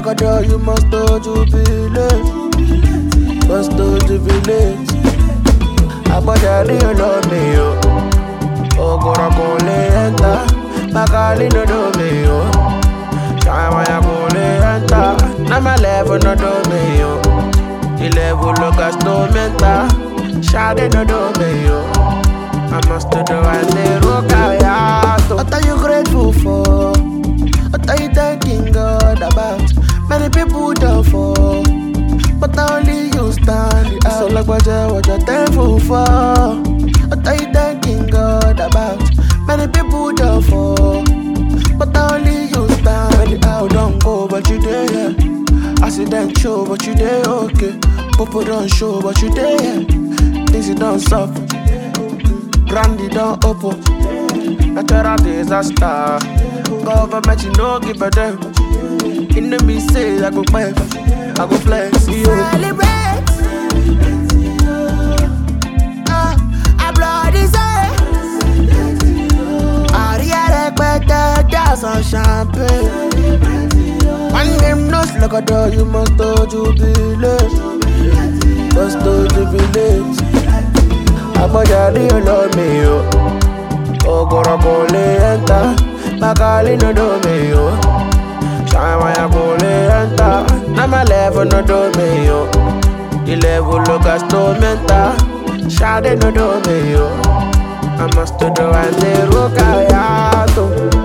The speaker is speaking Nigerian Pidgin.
like a door, you must do jubilate. Must do jubilate. Abojari you love me, yo. Ogora kole enter. Makali no do me, yo. Shama ya kole enter. Na my level no do me, yo. The level look as no mental. Shade no do me, yo. I must do and they rock out. What are you grateful for? What are you thanking God about? Many people don't fall, but only you stand out. So like what you're thankful for? What are you thanking God about? Many people don't fall, but only you stand. When the out don't go, but you there. Accident show, but you there, okay. People don't show, but you there. Things you don't suffer. Brandy don't open. Natural disaster. Government you know give a damn. Enemy say I go back, I go flex. Celebrate. I bloody say. I react better, that's on champagne. One game no like a door, you must do jubilate. Must do jubilate. Abojari you love me, yo. Ogora kole enter. Makali no do me, yo. Shama ya kole enter. Na my level no do me, yo. The level look as no mental. Shade no do me, yo. I must do and they rock out.